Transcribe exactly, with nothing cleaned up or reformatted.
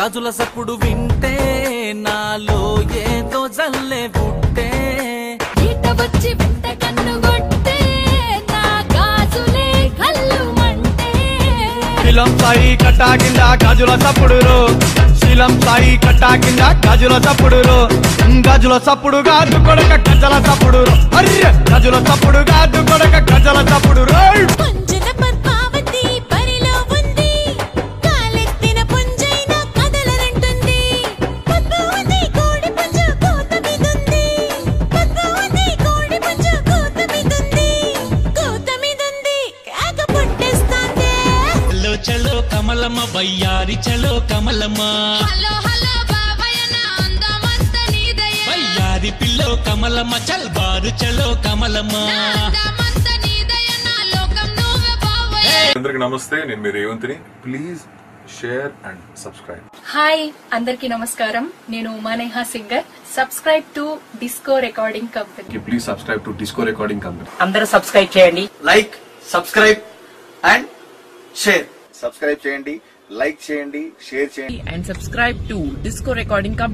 గాజుల సప్పుడు వింటే నాలో ఏదో జల్లే పుట్టే ఈట వచ్చి వెంట కన్ను కొట్టే నా గాజులే కళ్ళు మంటే శీలం సాయి కట్టా కింద గాజుల సప్పుడు శీలం సాయి కట్టా కింద గాజుల సప్పుడు గాజుల సప్పుడు గాజు కొడక గజల సప్పుడు అర్రె గాజుల సప్పుడు గాజు కొడక గజల సప్పుడు పుంజన పద్మావతి పరిలో ఉంది కాలెత్తిన పుంజైన కదలనంటుంది పద్మావతి కోడి పుంజ కోత మీదుంది పద్మావతి కోడి పుంజ కోత మీదుంది కోత మీదుంది కేక పుట్టేస్తాందే చలో చలో కమలమ్మ వయ్యారి చలో కమలమ్మ హలో హలో బాబాయ్ నా అందమంత నీదయ్యా వయ్యారి పిల్లో కమలమ్మ చల్ బారు చలో కమలమ్మ అందమంత నీదయ్యా నా లోకం నువ్వే బాబాయ్ అందరికి నమస్తే, నేను మీ రేవంత్ని. Please share and subscribe. Hi అందరికి నమస్కారం. నేను Umaneha singer. Subscribe to disco recording company. Please subscribe to disco recording company. అందరూ సబ్స్క్రైబ్ చేయండి. Like, subscribe and share. Subscribe చేయండి, లైక్ చేయండి, షేర్ చేయండి and subscribe to disco recording company.